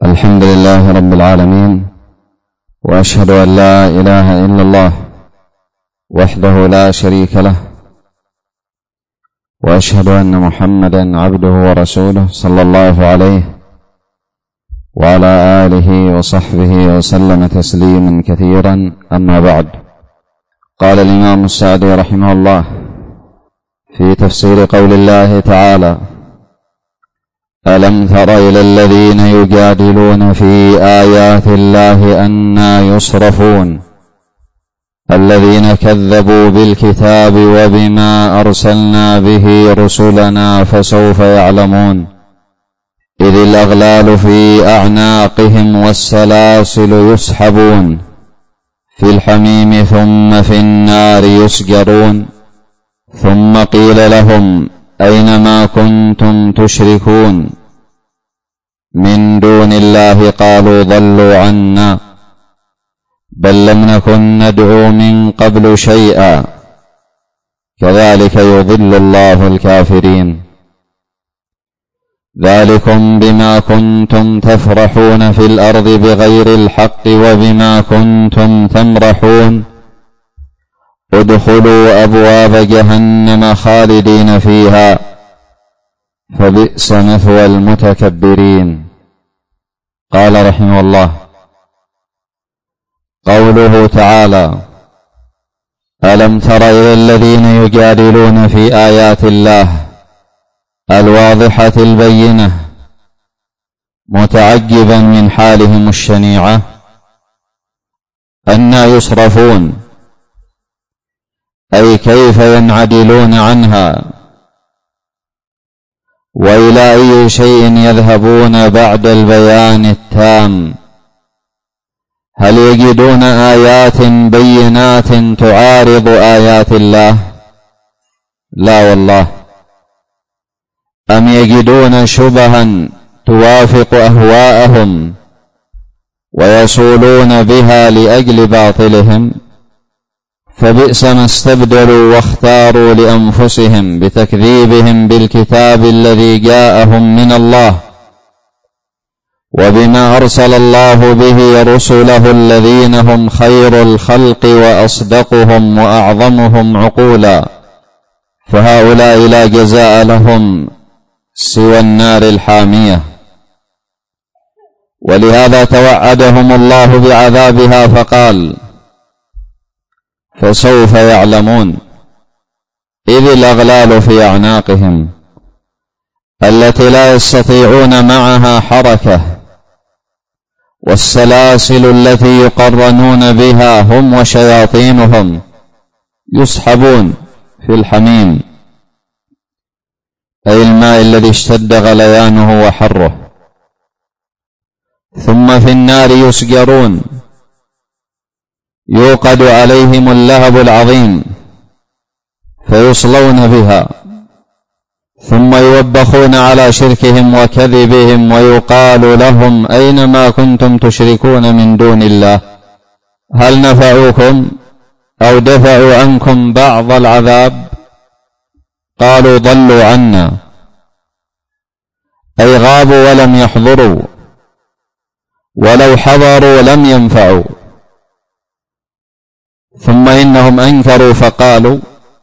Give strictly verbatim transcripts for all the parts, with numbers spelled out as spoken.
الحمد لله رب العالمين، وأشهد أن لا إله إلا الله وحده لا شريك له، وأشهد أن محمدا عبده ورسوله صلى الله عليه وعلى آله وصحبه وسلم تسليما كثيرا. أما بعد، قال الإمام السعدي رحمه الله في تفسير قول الله تعالى: ألم تر إلى الذين يجادلون في آيات الله أنى يصرفون الذين كذبوا بالكتاب وبما أرسلنا به رسلنا فسوف يعلمون إذ الأغلال في أعناقهم والسلاسل يسحبون في الحميم ثم في النار يسجرون ثم قيل لهم أين ما كنتم تشركون من دون الله قالوا ضلوا عنا بل لم نكن ندعو من قبل شيئا كذلك يضل الله الكافرين ذلكم بما كنتم تفرحون في الأرض بغير الحق وبما كنتم تمرحون ادخلوا أبواب جهنم خالدين فيها فبئس مثوى المتكبرين. قال رحمه الله: قوله تعالى: ألم تر إلى الذين يجادلون في آيات الله الواضحة البينة متعجبا من حالهم الشنيعة أنى يصرفون، أي كيف ينعدلون عنها، وإلى أي شيء يذهبون بعد البيان التام؟ هل يجدون آيات بينات تعارض آيات الله؟ لا والله. أم يجدون شبها توافق أهواءهم ويصولون بها لأجل باطلهم؟ فبئس ما استبدلوا واختاروا لأنفسهم بتكذيبهم بالكتاب الذي جاءهم من الله وبما أرسل الله به رسله الذين هم خير الخلق وأصدقهم وأعظمهم عقولا، فهؤلاء لا جزاء لهم سوى النار الحامية، ولهذا توعدهم الله بعذابها فقال: فسوف يعلمون إذ الأغلال في أعناقهم التي لا يستطيعون معها حركة، والسلاسل التي يقرنون بها هم وشياطينهم يسحبون في الحميم، أي الماء الذي اشتد غليانه وحره، ثم في النار يسجرون، يوقد عليهم اللهب العظيم فيصلون بها، ثم يوبخون على شركهم وكذبهم ويقال لهم أين ما كنتم تشركون من دون الله؟ هل نفعوكم أو دفعوا عنكم بعض العذاب؟ قالوا ضلوا عنا، أي غابوا ولم يحضروا، ولو حضروا لم ينفعوا. ثم إنهم أنكروا فقالوا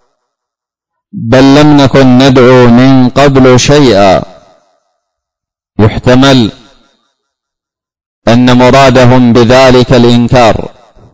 بل لم نكن ندعو من قبل شيئا. يحتمل أن مرادهم بذلك الإنكار،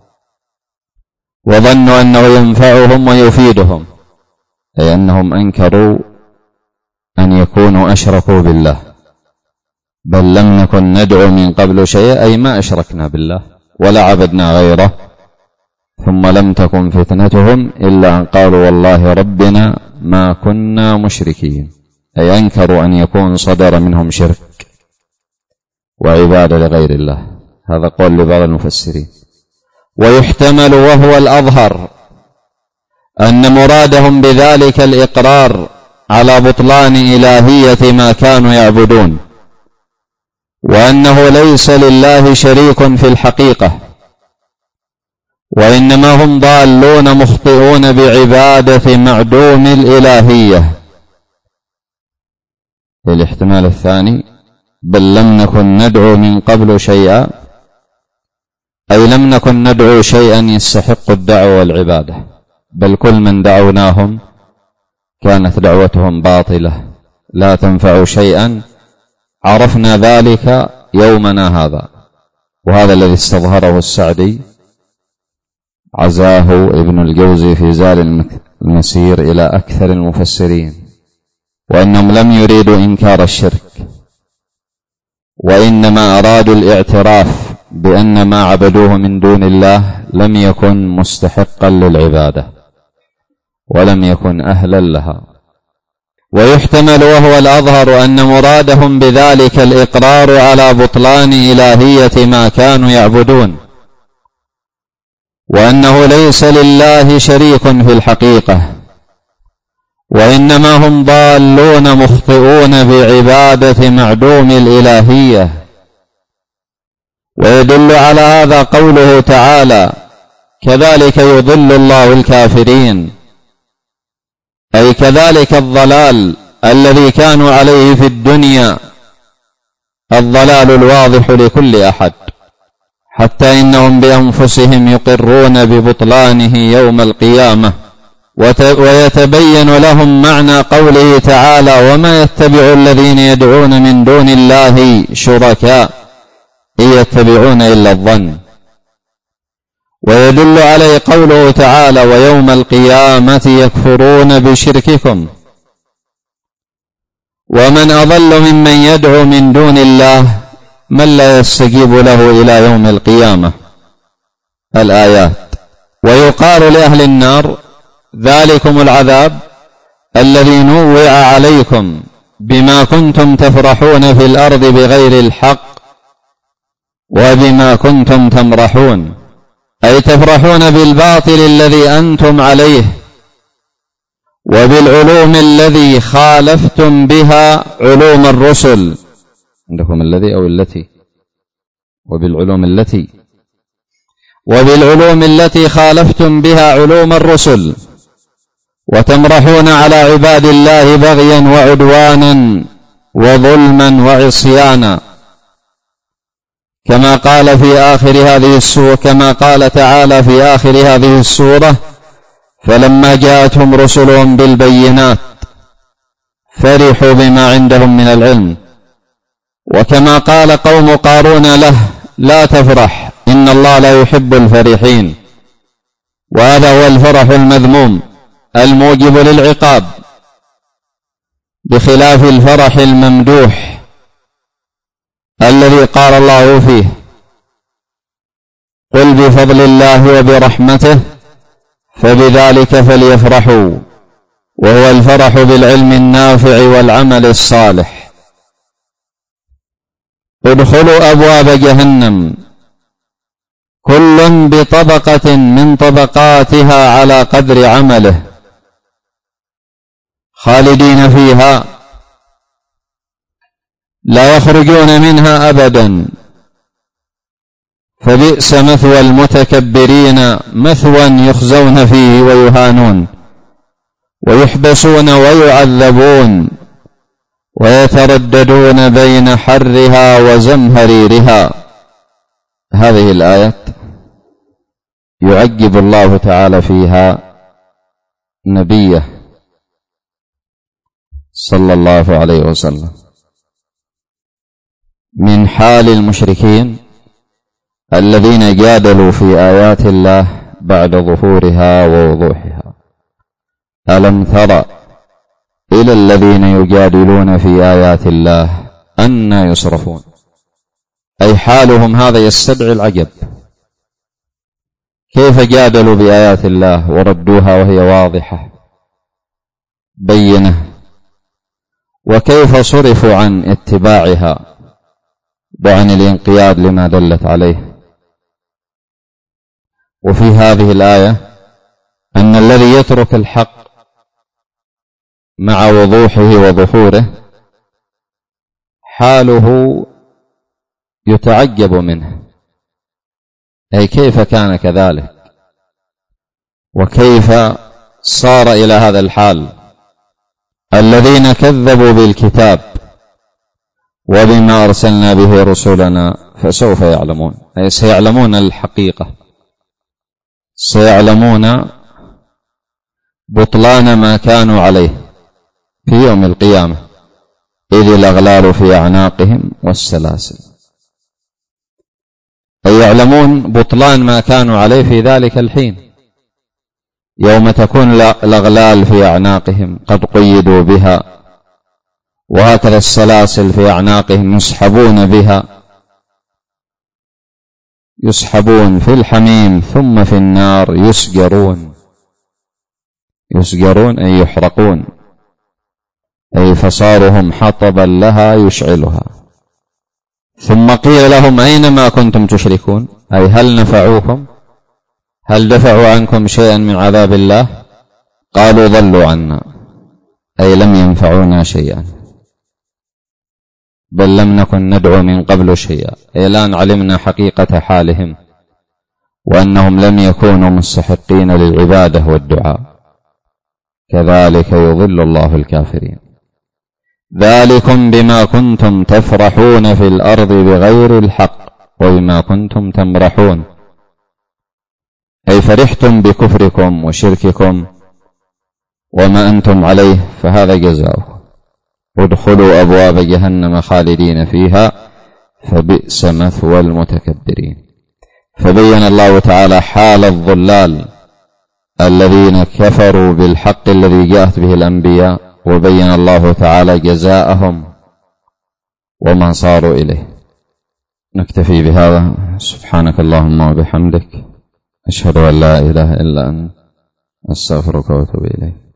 وظنوا أنه ينفعهم ويفيدهم، أي أنهم أنكروا أن يكونوا أشركوا بالله. بل لم نكن ندعو من قبل شيئا، أي ما أشركنا بالله ولا عبدنا غيره. ثم لم تكن فتنتهم إلا أن قالوا والله ربنا ما كنا مشركين، أي أنكروا أن يكون صدر منهم شرك وعبادة لغير الله. هذا قول لبعض المفسرين. ويحتمل وهو الأظهر أن مرادهم بذلك الإقرار على بطلان إلهية ما كانوا يعبدون، وأنه ليس لله شريك في الحقيقة، وإنما هم ضالون مخطئون بعبادة معدوم الإلهية. الاحتمال الثاني بل لم نكن ندعو من قبل شيئا، أي لم نكن ندعو شيئا يستحق الدعوة والعبادة، بل كل من دعوناهم كانت دعوتهم باطلة لا تنفع شيئا. عرفنا ذلك يومنا هذا، وهذا الذي استظهره السعدي عزاه ابن الجوزي في زاد المسير إلى أكثر المفسرين، وإنهم لم يريدوا إنكار الشرك، وإنما أرادوا الاعتراف بأن ما عبدوه من دون الله لم يكن مستحقا للعبادة ولم يكن أهلا لها. ويحتمل وهو الأظهر أن مرادهم بذلك الإقرار على بطلان إلهية ما كانوا يعبدون، وأنه ليس لله شريك في الحقيقة، وإنما هم ضالون مخطئون بعبادة معدوم الإلهية. ويدل على هذا قوله تعالى: كذلك يضل الله الكافرين، أي كذلك الضلال الذي كانوا عليه في الدنيا، الضلال الواضح لكل أحد، حتى إنهم بأنفسهم يقرون ببطلانه يوم القيامة. ويتبين لهم معنى قوله تعالى: وما يتبع الذين يدعون من دون الله شركاء إن يتبعون إلا الظن. ويدل عليه قوله تعالى: ويوم القيامة يكفرون بشرككم. ومن أضل ممن يدعو من دون الله من لا يستجيب له إلى يوم القيامة. الآيات. ويقال لأهل النار: ذلكم العذاب الذي نوع عليكم بما كنتم تفرحون في الأرض بغير الحق وبما كنتم تمرحون، أي تفرحون بالباطل الذي أنتم عليه وبالعلوم الذي خالفتم بها علوم الرسل. عندكم الذي أو التي؟ وبالعلوم التي وبالعلوم التي خالفتم بها علوم الرسل، وتمرحون على عباد الله بغيا وعدوانا وظلما وعصيانا، كما قال في آخر هذه السورة كما قال تعالى في آخر هذه السورة: فلما جاءتهم رسلهم بالبينات فرحوا بما عندهم من العلم. وكما قال قوم قارون له: لا تفرح إن الله لا يحب الفرحين. وهذا هو الفرح المذموم الموجب للعقاب، بخلاف الفرح الممدوح الذي قال الله فيه: قل بفضل الله وبرحمته فبذلك فليفرحوا، وهو الفرح بالعلم النافع والعمل الصالح. ادخلوا أبواب جهنم كل بطبقة من طبقاتها على قدر عمله، خالدين فيها لا يخرجون منها أبدا، فبئس مثوى المتكبرين، مثوى يخزون فيه ويهانون ويحبسون ويعذبون ويترددون بين حرها وزمهريرها. هذه الآيات يعجب الله تعالى فيها نبيه صلى الله عليه وسلم من حال المشركين الذين جادلوا في آيات الله بعد ظهورها ووضوحها. ألم تر إلى الذين يجادلون في آيات الله أنى يصرفون، أي حالهم هذا يستدعي العجب. كيف جادلوا بآيات الله وردوها وهي واضحة بينة، وكيف صرفوا عن اتباعها وعن الانقياد لما دلت عليه. وفي هذه الآية أن الذي يترك الحق مع وضوحه وظهوره حاله يتعجب منه، أي كيف كان كذلك، وكيف صار إلى هذا الحال. الذين كذبوا بالكتاب وبما أرسلنا به رسلنا فسوف يعلمون، أي سيعلمون الحقيقة، سيعلمون بطلان ما كانوا عليه في يوم القيامة، إذ الأغلال في أعناقهم والسلاسل، أي يعلمون بطلان ما كانوا عليه في ذلك الحين، يوم تكون الأغلال في أعناقهم قد قيدوا بها، وهكذا السلاسل في أعناقهم يسحبون بها، يسحبون في الحميم ثم في النار يسجرون، يسجرون أي يحرقون، أي فصارهم حطبا لها يشعلها. ثم قيل لهم أين ما كنتم تشركون، أي هل نفعوكم، هل دفعوا عنكم شيئا من عذاب الله؟ قالوا ضلوا عنا، أي لم ينفعونا شيئا، بل لم نكن ندعو من قبل شيئا، أي الآن علمنا حقيقة حالهم وأنهم لم يكونوا مستحقين للعبادة والدعاء، كذلك يضل الله الكافرين. ذلكم بما كنتم تفرحون في الأرض بغير الحق وبما كنتم تمرحون، أي فرحتم بكفركم وشرككم وما أنتم عليه، فهذا جزاؤكم، ادخلوا أبواب جهنم خالدين فيها فبئس مثوى المتكبرين. فبين الله تعالى حال الضلال الذين كفروا بالحق الذي جاءت به الأنبياء، وبين الله تعالى جزاءهم وما صاروا إليه. نكتفي بهذا، سبحانك اللهم وبحمدك، أشهد أن لا إله إلا أنت، أستغفرك وأتوب إليك.